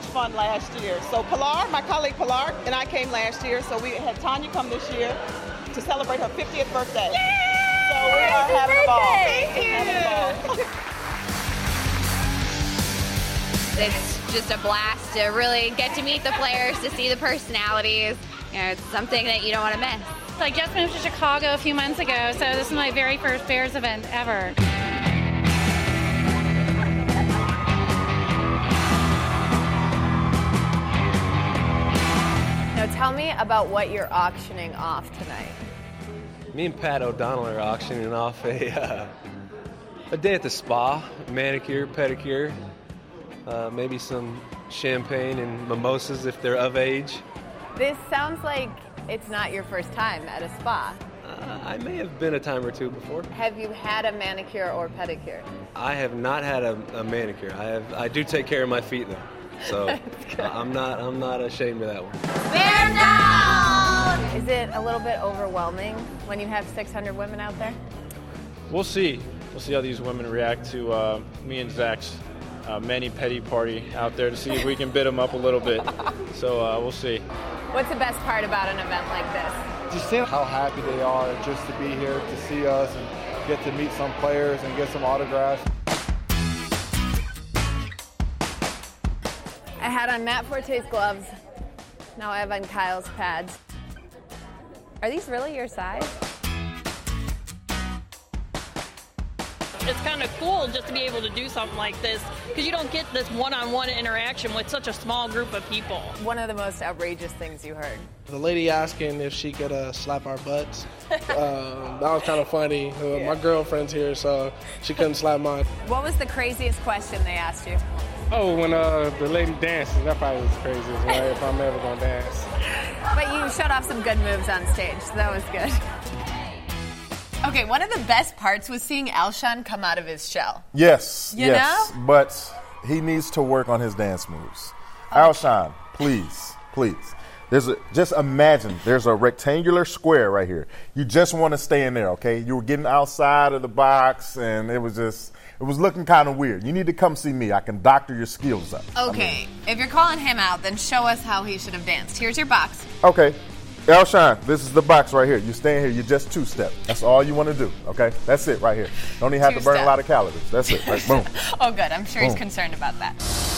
fun last year. So Pilar, my colleague Pilar, and I came last year. So we had Tanya come this year to celebrate her 50th birthday. Yay! So we are having a ball. Thank you. It's just a blast to really get to meet the players, to see the personalities. You know, it's something that you don't want to miss. I just moved to Chicago a few months ago, so this is my very first Bears event ever. Now tell me about what you're auctioning off tonight. Me and Pat O'Donnell are auctioning off a day at the spa, manicure, pedicure, maybe some champagne and mimosas if they're of age. This sounds like it's not your first time at a spa. I may have been a time or two before. Have you had a manicure or pedicure? I have not had a manicure. I do take care of my feet though, so I'm not ashamed of that one. Bear down! Is it a little bit overwhelming when you have 600 women out there? We'll see. We'll see how these women react to me and Zach's mani-pedi party out there to see if we can bid them up a little bit. So we'll see. What's the best part about an event like this? Just seeing how happy they are just to be here, to see us, and get to meet some players and get some autographs. I had on Matt Forte's gloves. Now I have on Kyle's pads. Are these really your size? It's kind of cool just to be able to do something like this because you don't get this one-on-one interaction with such a small group of people. One of the most outrageous things you heard. The lady asking if she could slap our butts. That was kind of funny. My girlfriend's here, so she couldn't slap mine. What was the craziest question they asked you? Oh, when the lady dances, that probably was crazy, right? If I'm ever going to dance. But you showed off some good moves on stage, so that was good. Okay, one of the best parts was seeing Alshon come out of his shell. Yes, You know? But he needs to work on his dance moves. Alshon, please. Just imagine there's a rectangular square right here. You just want to stay in there, okay? You were getting outside of the box, and it was looking kind of weird. You need to come see me. I can doctor your skills up. Okay, if you're calling him out, then show us how he should have danced. Here's your box. Okay. Alshon, this is the box right here. You stay here. You just two-step. That's all you want to do, okay? That's it right here. Don't even have to burn a lot of calories. That's it. Right? Boom. Oh, good. I'm sure he's Boom. concerned about that.